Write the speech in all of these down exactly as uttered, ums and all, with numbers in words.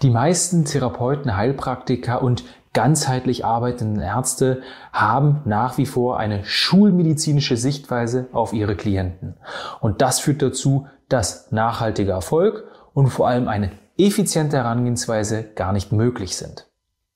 Die meisten Therapeuten, Heilpraktiker und ganzheitlich arbeitenden Ärzte haben nach wie vor eine schulmedizinische Sichtweise auf ihre Klienten. Und das führt dazu, dass nachhaltiger Erfolg und vor allem eine effiziente Herangehensweise gar nicht möglich sind.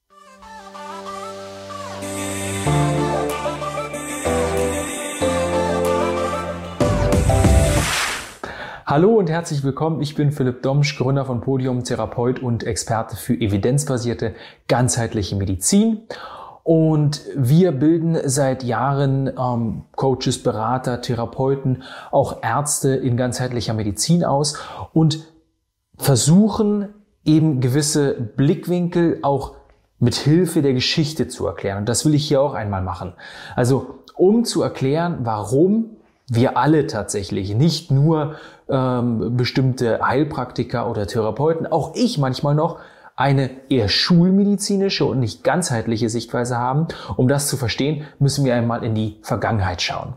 Hallo und herzlich willkommen, ich bin Philipp Domsch, Gründer von Podium, Therapeut und Experte für evidenzbasierte ganzheitliche Medizin. Und wir bilden seit Jahren ähm, Coaches, Berater, Therapeuten, auch Ärzte in ganzheitlicher Medizin aus und versuchen eben gewisse Blickwinkel auch mit Hilfe der Geschichte zu erklären. Und das will ich hier auch einmal machen. Also um zu erklären, warum wir alle tatsächlich, nicht nur ähm, bestimmte Heilpraktiker oder Therapeuten, auch ich manchmal noch, eine eher schulmedizinische und nicht ganzheitliche Sichtweise haben. Um das zu verstehen, müssen wir einmal in die Vergangenheit schauen.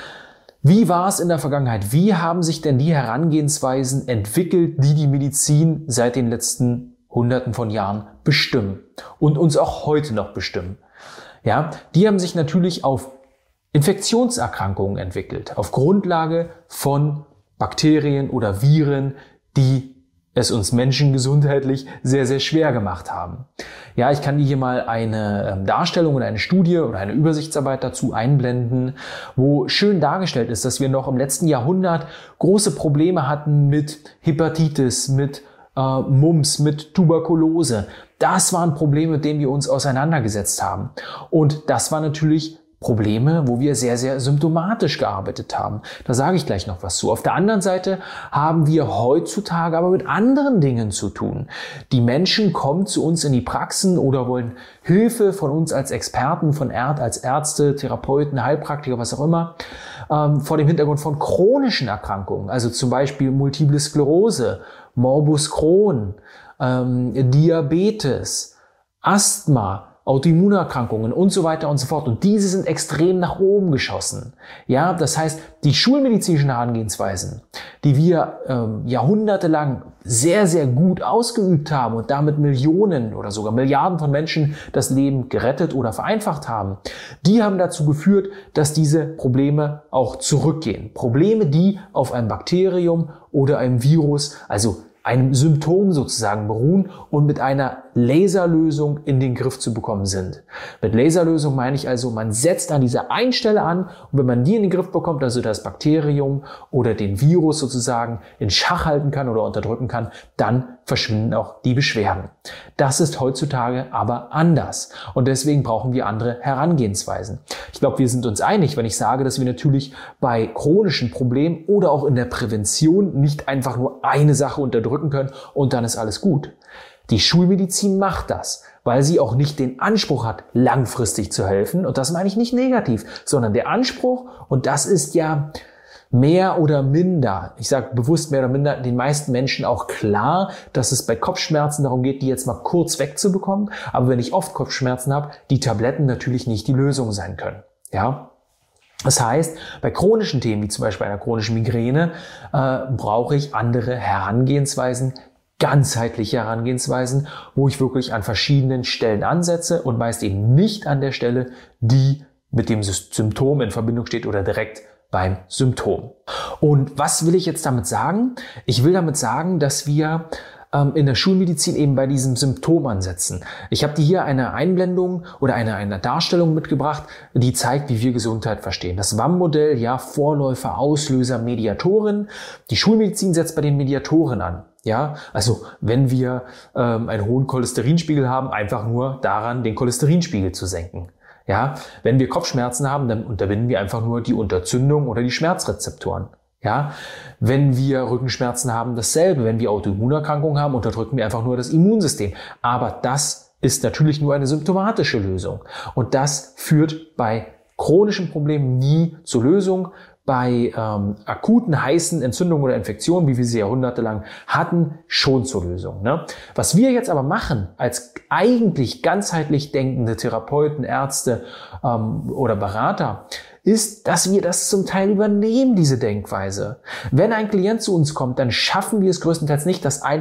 Wie war es in der Vergangenheit? Wie haben sich denn die Herangehensweisen entwickelt, die die Medizin seit den letzten Hunderten von Jahren bestimmen und uns auch heute noch bestimmen? Ja, die haben sich natürlich auf Infektionserkrankungen entwickelt, auf Grundlage von Bakterien oder Viren, die es uns Menschen gesundheitlich sehr, sehr schwer gemacht haben. Ja, ich kann dir hier mal eine Darstellung oder eine Studie oder eine Übersichtsarbeit dazu einblenden, wo schön dargestellt ist, dass wir noch im letzten Jahrhundert große Probleme hatten mit Hepatitis, mit äh, Mumps, mit Tuberkulose. Das waren Probleme, mit denen wir uns auseinandergesetzt haben. Und das war natürlich Probleme, wo wir sehr, sehr symptomatisch gearbeitet haben. Da sage ich gleich noch was zu. Auf der anderen Seite haben wir heutzutage aber mit anderen Dingen zu tun. Die Menschen kommen zu uns in die Praxen oder wollen Hilfe von uns als Experten, von Ärzte, als Ärzte, Therapeuten, Heilpraktiker, was auch immer, ähm, vor dem Hintergrund von chronischen Erkrankungen, also zum Beispiel Multiple Sklerose, Morbus Crohn, ähm, Diabetes, Asthma, Autoimmunerkrankungen und so weiter und so fort. Und diese sind extrem nach oben geschossen. Ja, das heißt, die schulmedizinischen Herangehensweisen, die wir ähm, jahrhundertelang sehr, sehr gut ausgeübt haben und damit Millionen oder sogar Milliarden von Menschen das Leben gerettet oder vereinfacht haben, die haben dazu geführt, dass diese Probleme auch zurückgehen. Probleme, die auf einem Bakterium oder einem Virus, also einem Symptom sozusagen beruhen und mit einer Laserlösung in den Griff zu bekommen sind. Mit Laserlösung meine ich also, man setzt an dieser einen Stelle an und wenn man die in den Griff bekommt, also das Bakterium oder den Virus sozusagen in Schach halten kann oder unterdrücken kann, dann verschwinden auch die Beschwerden. Das ist heutzutage aber anders und deswegen brauchen wir andere Herangehensweisen. Ich glaube, wir sind uns einig, wenn ich sage, dass wir natürlich bei chronischen Problemen oder auch in der Prävention nicht einfach nur eine Sache unterdrücken können und dann ist alles gut. Die Schulmedizin macht das, weil sie auch nicht den Anspruch hat, langfristig zu helfen. Und das meine ich nicht negativ, sondern der Anspruch, und das ist ja mehr oder minder, ich sage bewusst mehr oder minder, den meisten Menschen auch klar, dass es bei Kopfschmerzen darum geht, die jetzt mal kurz wegzubekommen. Aber wenn ich oft Kopfschmerzen habe, die Tabletten natürlich nicht die Lösung sein können. Ja. Das heißt, bei chronischen Themen, wie zum Beispiel einer chronischen Migräne, äh, brauche ich andere Herangehensweisen, ganzheitliche Herangehensweisen, wo ich wirklich an verschiedenen Stellen ansetze und meist eben nicht an der Stelle, die mit dem Symptom in Verbindung steht oder direkt beim Symptom. Und was will ich jetzt damit sagen? Ich will damit sagen, dass wir ähm, in der Schulmedizin eben bei diesem Symptom ansetzen. Ich habe dir hier eine Einblendung oder eine, eine Darstellung mitgebracht, die zeigt, wie wir Gesundheit verstehen. Das W A M-Modell, ja, Vorläufer, Auslöser, Mediatoren. Die Schulmedizin setzt bei den Mediatoren an. Ja, also wenn wir ähm, einen hohen Cholesterinspiegel haben, einfach nur daran, den Cholesterinspiegel zu senken. Ja, wenn wir Kopfschmerzen haben, dann unterbinden wir einfach nur die Unterzündung oder die Schmerzrezeptoren. Ja, wenn wir Rückenschmerzen haben, dasselbe. Wenn wir Autoimmunerkrankungen haben, unterdrücken wir einfach nur das Immunsystem. Aber das ist natürlich nur eine symptomatische Lösung. Und das führt bei chronischen Problemen nie zur Lösung. Bei ähm, akuten, heißen Entzündungen oder Infektionen, wie wir sie jahrhundertelang hatten, schon zur Lösung. Ne? Was wir jetzt aber machen, als eigentlich ganzheitlich denkende Therapeuten, Ärzte ähm, oder Berater, ist, dass wir das zum Teil übernehmen, diese Denkweise. Wenn ein Klient zu uns kommt, dann schaffen wir es größtenteils nicht, das einfach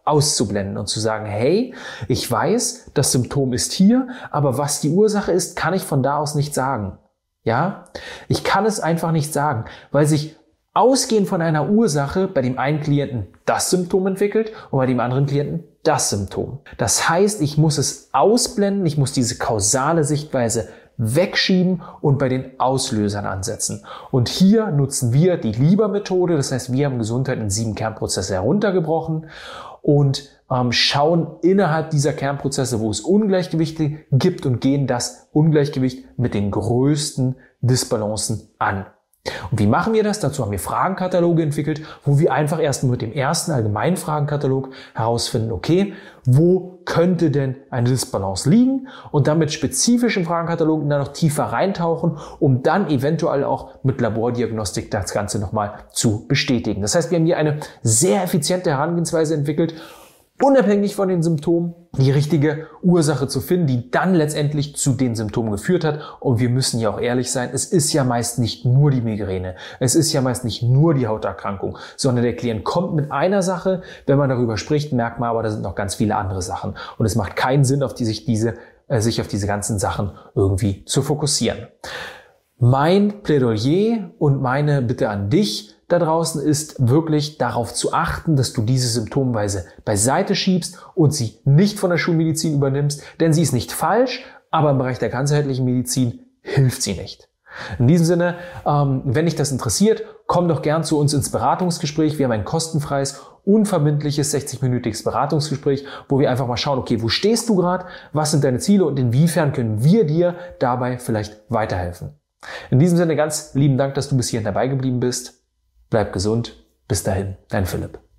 auszublenden und zu sagen, hey, ich weiß, das Symptom ist hier, aber was die Ursache ist, kann ich von da aus nicht sagen. Ja, ich kann es einfach nicht sagen, weil sich ausgehend von einer Ursache bei dem einen Klienten das Symptom entwickelt und bei dem anderen Klienten das Symptom. Das heißt, ich muss es ausblenden, ich muss diese kausale Sichtweise wegschieben und bei den Auslösern ansetzen. Und hier nutzen wir die Lieber-Methode, das heißt, wir haben Gesundheit in sieben Kernprozesse heruntergebrochen und ähm, schauen innerhalb dieser Kernprozesse, wo es Ungleichgewichte gibt und gehen das Ungleichgewicht mit den größten Disbalancen an. Und wie machen wir das? Dazu haben wir Fragenkataloge entwickelt, wo wir einfach erst mit dem ersten allgemeinen Fragenkatalog herausfinden, okay, wo könnte denn eine Disbalance liegen? Und dann mit spezifischen Fragenkatalogen dann noch tiefer reintauchen, um dann eventuell auch mit Labordiagnostik das Ganze nochmal zu bestätigen. Das heißt, wir haben hier eine sehr effiziente Herangehensweise entwickelt, unabhängig von den Symptomen, die richtige Ursache zu finden, die dann letztendlich zu den Symptomen geführt hat. Und wir müssen ja auch ehrlich sein, es ist ja meist nicht nur die Migräne, es ist ja meist nicht nur die Hauterkrankung, sondern der Klient kommt mit einer Sache, wenn man darüber spricht, merkt man aber, da sind noch ganz viele andere Sachen. Und es macht keinen Sinn, auf die sich diese, äh, sich auf diese ganzen Sachen irgendwie zu fokussieren. Mein Plädoyer und meine Bitte an dich da draußen ist wirklich darauf zu achten, dass du diese Symptomweise beiseite schiebst und sie nicht von der Schulmedizin übernimmst, denn sie ist nicht falsch, aber im Bereich der ganzheitlichen Medizin hilft sie nicht. In diesem Sinne, ähm, wenn dich das interessiert, komm doch gern zu uns ins Beratungsgespräch. Wir haben ein kostenfreies, unverbindliches sechzig-minütiges Beratungsgespräch, wo wir einfach mal schauen, okay, wo stehst du gerade, was sind deine Ziele und inwiefern können wir dir dabei vielleicht weiterhelfen. In diesem Sinne ganz lieben Dank, dass du bis hierhin dabei geblieben bist. Bleib gesund. Bis dahin, dein Philipp.